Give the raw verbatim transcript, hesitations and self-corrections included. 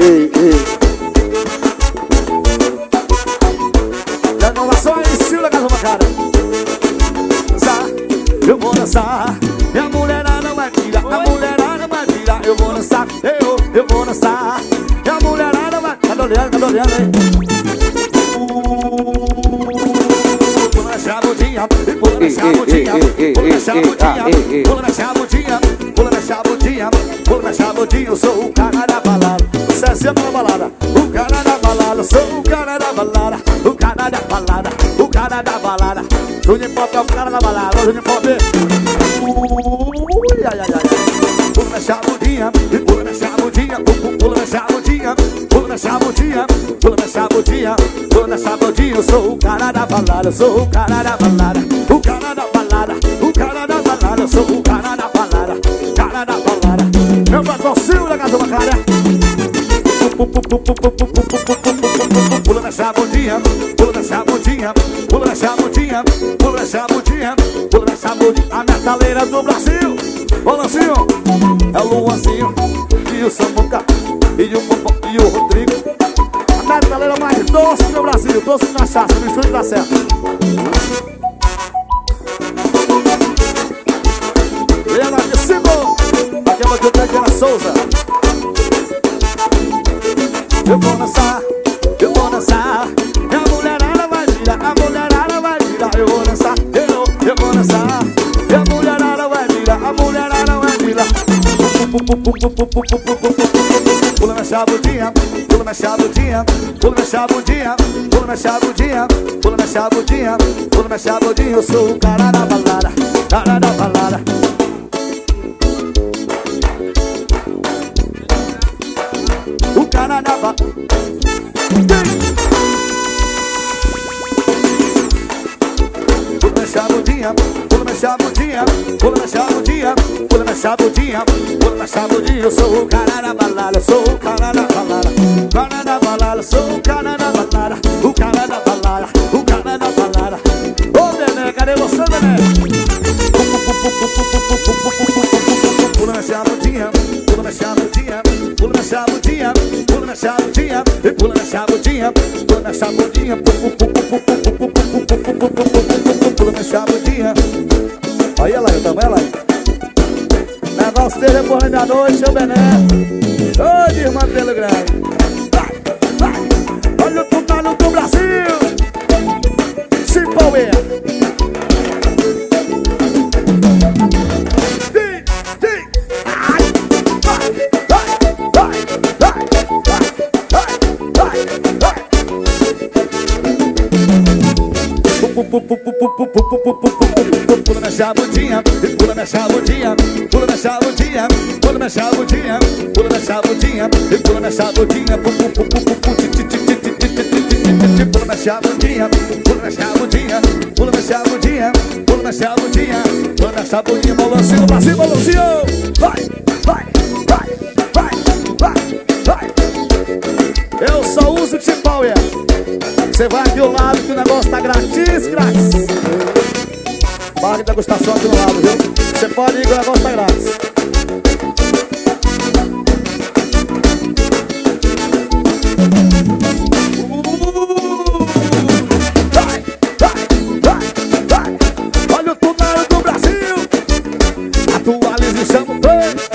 ei, ei. Renovações, estilo da casa bancária. Dançar, eu vou dançar. Minha mulherada vai virar, a mulherada vai virar. Eu vou dançar, eu, eu vou dançar. Minha mulherada vai... Cadê olhando, cadê olhando, hein? Pula na chabudinha, pula na chabudinha, pula na chabudinha, pula na chabudinha, pula na chabudinha, pula na chabudinha. Eu sou o cara da balada, você é sempre na balada. O cara da balada, eu sou o cara da balada. O cara da balada, o cara da balada. Júnior Pop é o cara da balada, o Júnior Pop. Ui, ai, ai, ai. Pula na chabudinha, pula na chabudinha, pula na chabudinha, pula na chabudinha, pula na chabudinha, pula na chabudinha. Eu sou o cara da balada, eu sou o cara da balada. O cara da balada, o cara da balada. Eu sou o cara da balada, cara da balada. Meu patrocínio da casa bancária. Pula na chabudinha, pula na chabudinha, pula na chabudinha, pula na chabudinha, pula na chabudinha. A metaleira do Brasil, ô Lancinho, é o Luanzinho e o Samuca e o Popó e o Rodrigo. A metaleira mais doce do Brasil, doce de cachaça, no estúdio dá certo. Leonardo de Simbo, aquela que eu tenho aqui na Souza. Eu vou dançar, eu vou dançar. Minha mulherada vai virar, a mulherada vai virar. Eu vou dançar, eu, eu vou dançar. Minha mulherada vai virar, a mulherada vai virar. Pula na chabudinha, pula na chabudinha, pula na chabudinha, pula na chabudinha, pula na chabudinha, pula na chabudinha. Eu sou o cara da balada, cara da balada. O cara da balada. Pula na chabudinha, pula na chabudinha, pula na chabudinha, pula na chabudinha, pula na chabudinha. Eu sou o cara da balada, eu sou o cara da balada, cara da balada, eu sou o cara da balada, o cara da balada, o cara da balada. Ô Bené, cadê você, Bené? Pula na chabudinha, pula na chabudinha, pula na chabudinha, pula na chabudinha, pula na chabudinha, pula na chabudinha, pula na chabudinha. Aí ela, eu também, ela. Negócio dele é por da noite, seu Bené. Ô, de irmã pelo grande. Vai, vai. Olha o tucano do Brasil. Simple. Pula na chabudinha, pula na chabudinha, pula na chabudinha, pula na chabudinha, pula na chabudinha, pula na chabudinha, pula na chabudinha, pula na chabudinha, pula na chabudinha, pula na chabudinha, pula na chabudinha, balancinho, balancinho, balancinho. Vai, vai, vai, vai, vai, vai. Eu só uso T-Power. Você vai aqui ao lado que o negócio tá grátis, grátis. Barra de degustação aqui no lado, viu? Você pode ir que o negócio tá grátis. Vai, vai, vai, vai. Olha o tunário do Brasil. Atualize e chama o play.